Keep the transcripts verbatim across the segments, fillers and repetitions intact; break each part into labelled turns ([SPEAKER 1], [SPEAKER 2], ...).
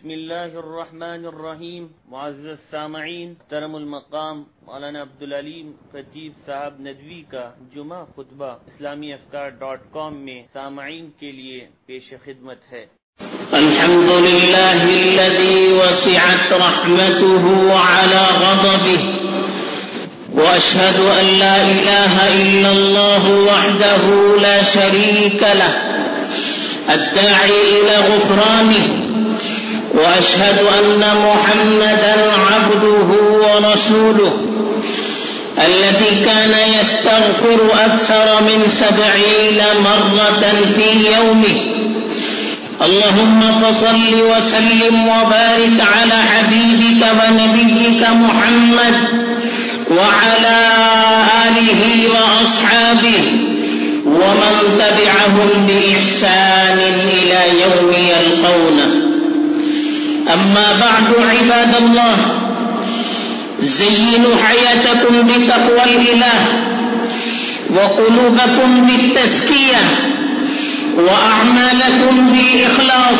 [SPEAKER 1] बिस्मिल्लाहिर रहमानिर रहीम। मुअज़्ज़ज़ सामईन, तरम मकाम मौलाना अब्दुल अलीम खतीब साहब नदवी का जुमा खुतबा इस्लामी अफ़कार डॉट कॉम में सामईन के लिए पेश खिदमत है।
[SPEAKER 2] अल्हम्दुलिल्लाहिल्लज़ी वसिअत रहमतुहु अला ग़ज़बिही व अशहदु अन ला इलाहा इल्लल्लाहु वहदहु ला शरीका लहु अद्दाई इला ग़ुफ़रानिही وأشهد أن محمدا عبده ورسوله الذي كان يستغفر أكثر من سبعين مرة في يومه. اللهم فصل وسلم وبارك على حبيبك ونبيك محمد وعلى آله وأصحابه ومن تبعهم بإحسان إلى يوم يلقونه. أما بعد عباد الله، زينوا حياتكم بتقوى الإله وقلوبكم بالتزكية وأعمالكم بالإخلاص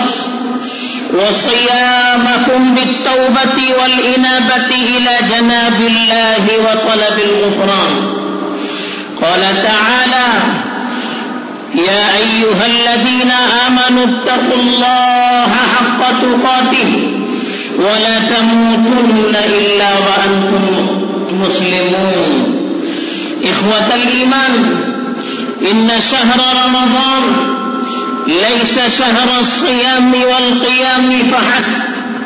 [SPEAKER 2] وصيامكم بالتوبة والإنابة إلى جناب الله وطلب الغفران. قال تعالى: يا أيها الذين آمنوا اتقوا الله حق تقاته ولا تموتن إلا وأنتم مسلمون. إخوة الإيمان، إن شهر رمضان ليس شهر الصيام والقيام فحسب،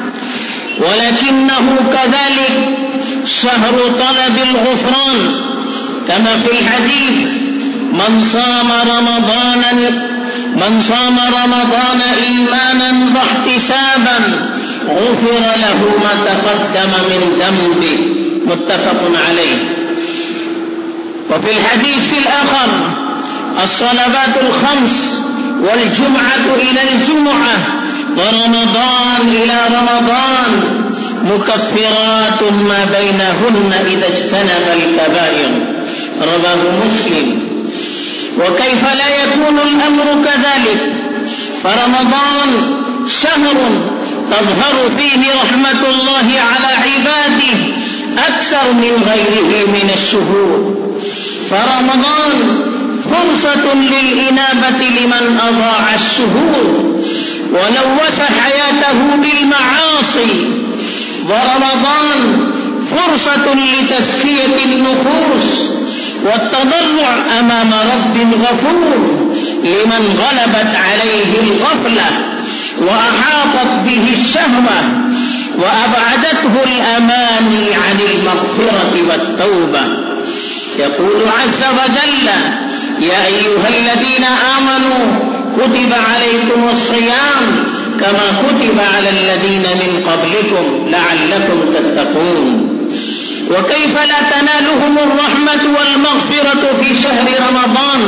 [SPEAKER 2] ولكنه كذلك شهر طلب الغفران، كما في الحديث: من صام رمضان من صام رمضان إيمانا واحتسابا غفر له ما تقدم من ذنبه. متفق عليه. وفي الحديث الآخر: الصلوات الخمس والجمعة إلى الجمعة ورمضان إلى رمضان مكفرات ما بينهن إذا اجتنب الكبائر. رواه مسلم. وكيف لا يكون الأمر كذلك؟ فرمضان شهر تظهر فيه رحمة الله على عباده أكثر من غيره من الشهور. فرمضان فرصة للإنابة لمن أضاع الشهور ولوث حياته بالمعاصي، ورمضان فرصة لتزكية النفوس والتضرع أمام رب غفور لمن غلبت عليه الغفلة وأحاطت به الشهوة وأبعدته الأماني عن المغفرة والتوبة. يقول عز وجل: يا أيها الذين آمنوا كتب عليكم الصيام كما كتب على الذين من قبلكم لعلكم تتقون. وكيف لا تنالهم الرحمة والمغفرة في شهر رمضان؟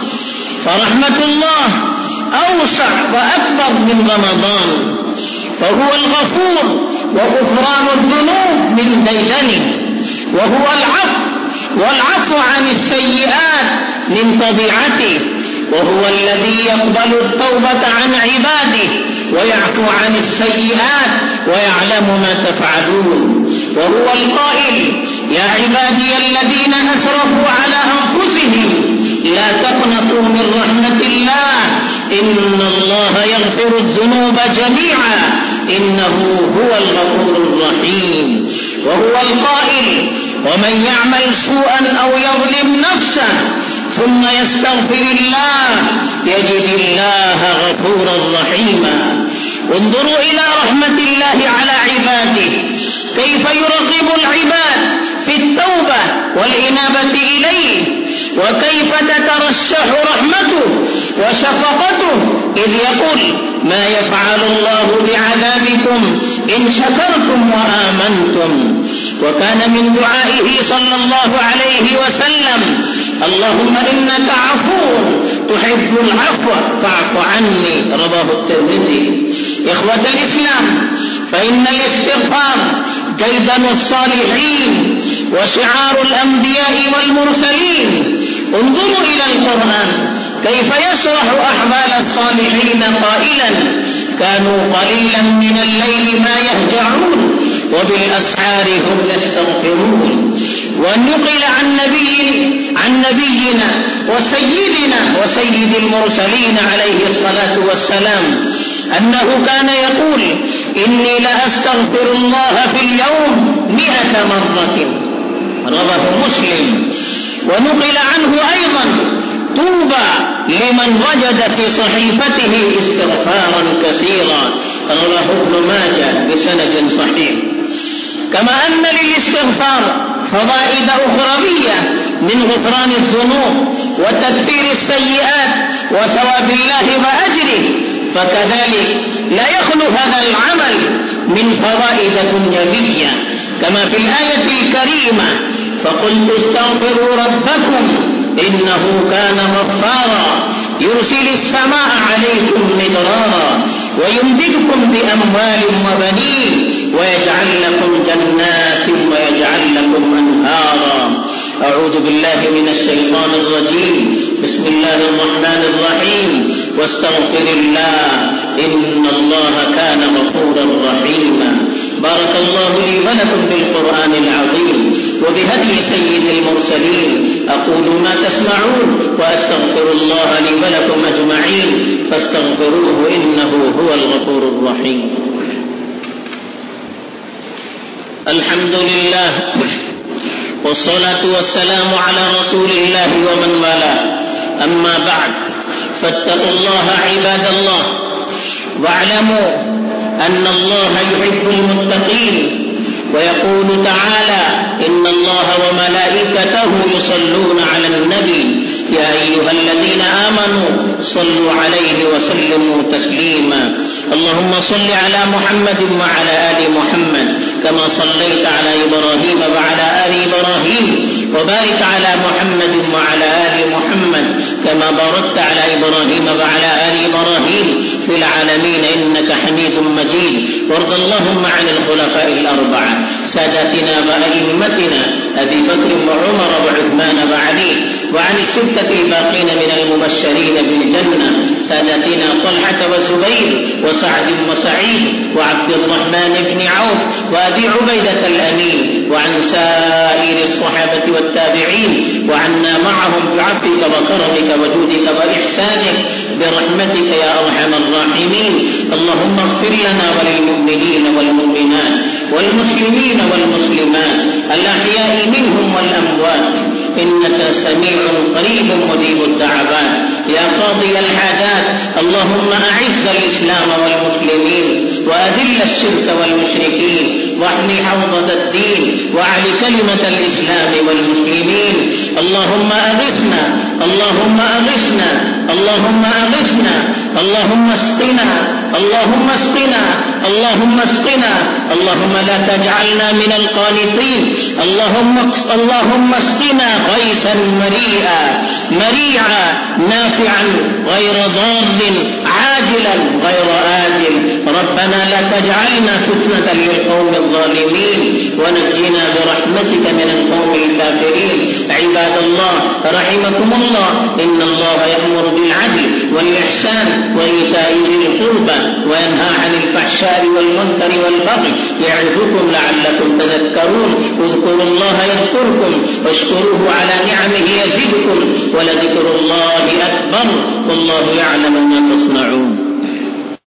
[SPEAKER 2] فرحمة الله أوسع وأكبر من رمضان، فهو الغفور وغفران الذنوب من ديدنه، وهو العفو والعفو عن السيئات من طبيعته، وهو الذي يقبل التوبة عن عباده ويعفو عن السيئات ويعلم ما تفعلون. وهو القائل: يا عبادي الذين أسرفوا على أنفسهم لا تقنطوا من رحمة الله إن الله يغفر الذنوب جميعا إنه هو الغفور الرحيم. وهو القائل: ومن يعمل سوءا أو يظلم نفسه ثم يستغفر الله يجد الله غفورا رحيما. انظروا إلى رحمة الله على عباده، كيف يرغب العباد في التوبة والإنابة إليه، وكيف تترشح رحمته وشفقته إذ يقول: ما يفعل الله بعذابكم إن شكرتم وآمنتم. وكان من دعائه صلى الله عليه وسلم: اللهم إنك عفو تحب العفو فاعف عني. رواه الترمذي. إخوة الإسلام، فإن الاستغفار ديدن الصالحين وشعار الأنبياء والمرسلين. انظروا إلى القرآن كيف يشرح أحوال الصالحين قائلا: كانوا قليلا من الليل وبالأسحار هم يستغفرون. ونقل عن نبي عن نبينا وسيدنا وسيد المرسلين عليه الصلاة والسلام أنه كان يقول: إني لأستغفر الله في اليوم مئة مرة، رواه مسلم. ونقل عنه أيضا: طوبى لمن وجد في صحيفته استغفارا كثيرا، رواه ابن ماجه بسند صحيح. كما أن للاستغفار فوائد أخروية من غفران الذنوب وتكفير السيئات وثواب الله وأجره، فكذلك لا يخلو هذا العمل من فوائد دنيوية، كما في الآية الكريمة: فقلت استغفروا ربكم إنه كان غفارا يرسل السماء عليكم مدرارا ويمددكم بأموال وبنين ويجعل لكم جنات ويجعل لكم أنهارا. أعوذ بالله من الشيطان الرجيم. بسم الله الرحمن الرحيم. واستغفر الله إن الله كان غفورا رحيما. بارك الله لي ولكم بالقرآن العظيم وبهدي سيد المرسلين. أقول ما تسمعون وأستغفر الله لي ولكم أجمعين فاستغفروه إنه هو الغفور الرحيم. الحمد لله والصلاة والسلام على رسول الله ومن والاه. أما بعد، فاتقوا الله عباد الله، واعلموا أن الله يحب المتقين. ويقول تعالى: إن الله وملائكته يصلون على النبي يا أيها الذين آمنوا صلوا عليه وسلموا تسليما. اللهم صل على محمد وعلى آل محمد كما صليت على إبراهيم وعلى آل إبراهيم، وبارك على محمد وعلى آل محمد كما باركت على إبراهيم وعلى آل إبراهيم في العالمين إنك حميد مجيد. وارض اللهم عن الخلفاء الأربعة ساداتنا وأئمتنا أبي بكر وعمر وعثمان وعلي، وعن الستة الباقين من المبشرين بالجنة ساداتنا طلحة وزبير وسعد وسعيد وعبد الرحمن بن عوف وأبي عبيدة الأمين، وعن سائر الصحابة والتابعين، وعنا معهم بعفوك وكرمك وجودك وإحسانك برحمتك يا أرحم الراحمين. اللهم اغفر لنا وللمؤمنين والمؤمنات والمسلمين والمسلمات الأحياء منهم والأموات إنك سميع قريب مجيب الدعوات يا قاضي الحاجات. اللهم أعز الإسلام والمسلمين وأذل الشرك والمشركين واحمي حوضة الدين وأعل كلمة الإسلام والمسلمين. اللهم أغثنا اللهم أغثنا اللهم أغثنا اللهم اسقنا اللهم اسقنا اللهم اسقنا اللهم لا تجعلنا من القانطين. اللهم اللهم اسقنا غيثا مريئا مريعا نافعا غير ضار عاجلا غير آجل. ربنا لا تجعلنا فتنة للقوم الظالمين ونجنا برحمتك من القوم الكافرين. عباد الله رحمكم الله، إن الله يأمر بالعدل والإحسان وإيتاء ذي القربى وينهى عن الفحشاء والمنكر والبغي يعظكم لعلكم تذكرون. اذكروا الله يذكركم واشكروه على نعمه يزدكم ولذكر الله أكبر والله يعلم ما تصنعون.